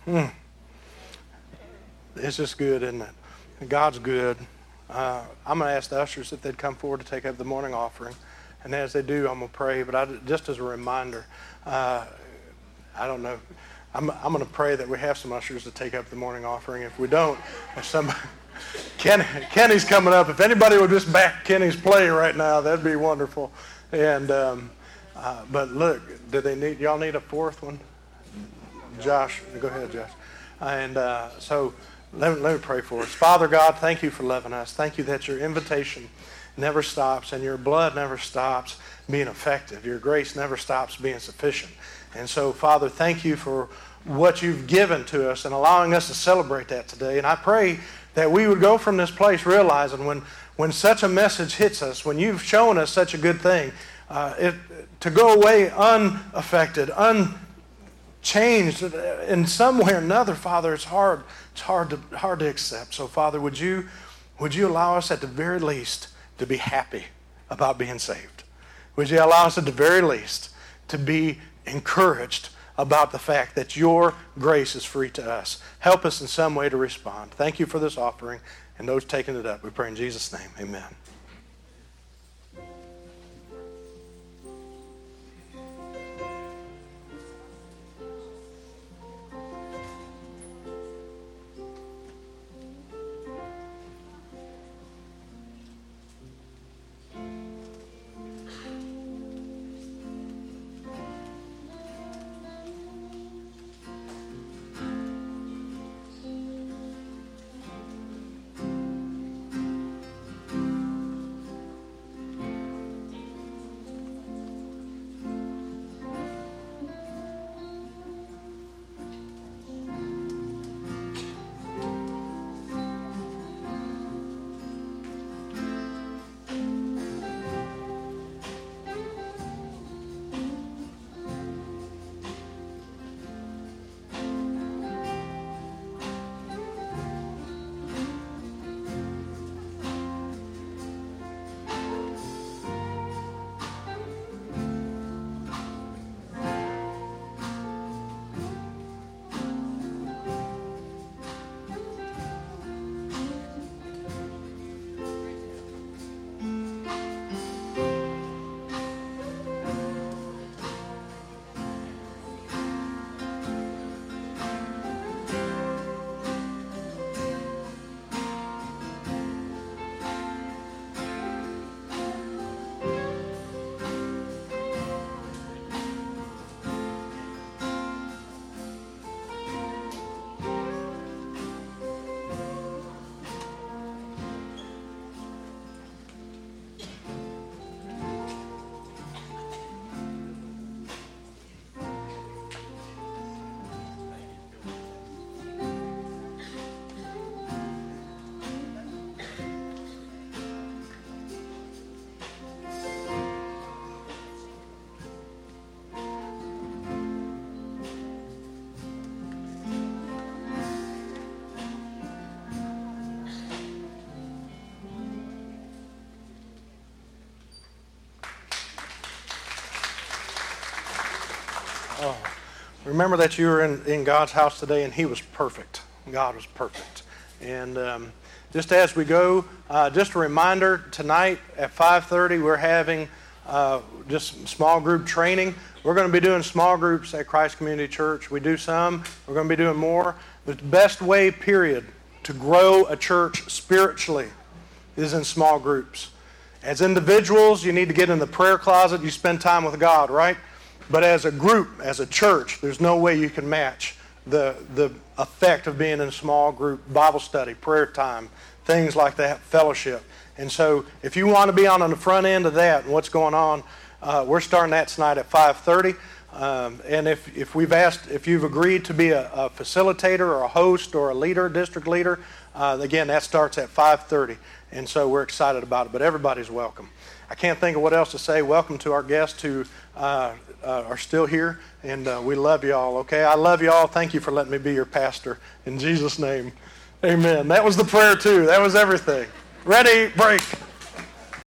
It's just good, isn't it? God's good. I'm going to ask the ushers if they'd come forward to take up the morning offering. And as they do, I'm going to pray. But just as a reminder, I don't know. I'm going to pray that we have some ushers to take up the morning offering. If we don't, if somebody, Kenny's coming up. If anybody would just back Kenny's play right now, that'd be wonderful. And but look, y'all need a fourth one? Josh, go ahead, Josh. And so let me pray for us. Father God, thank you for loving us. Thank you that your invitation never stops and your blood never stops being effective. Your grace never stops being sufficient. And so, Father, thank you for what you've given to us and allowing us to celebrate that today. And I pray that we would go from this place realizing when such a message hits us, when you've shown us such a good thing, to go away unaffected, unchanged in some way or another, Father, it's hard to accept. So, Father, would you allow us at the very least to be happy about being saved? Would you allow us at the very least to be encouraged about the fact that your grace is free to us? Help us in some way to respond. Thank you for this offering and those taking it up. We pray in Jesus' name. Amen. Oh, remember that you were in God's house today, and He was perfect. God was perfect. And just as we go, just a reminder, tonight at 5:30, we're having just small group training. We're going to be doing small groups at Christ Community Church. We do some. We're going to be doing more. The best way, period, to grow a church spiritually is in small groups. As individuals, you need to get in the prayer closet. You spend time with God, right? But as a group, as a church, there's no way you can match the effect of being in a small group, Bible study, prayer time, things like that, fellowship. And so if you want to be on the front end of that and what's going on, we're starting that tonight at 5:30. And if you've agreed to be a facilitator or a host or a leader, district leader, again, that starts at 5:30. And so we're excited about it. But everybody's welcome. I can't think of what else to say. Welcome to our guests who are still here, and we love you all, okay? I love you all. Thank you for letting me be your pastor. In Jesus' name, amen. That was the prayer, too. That was everything. Ready, break.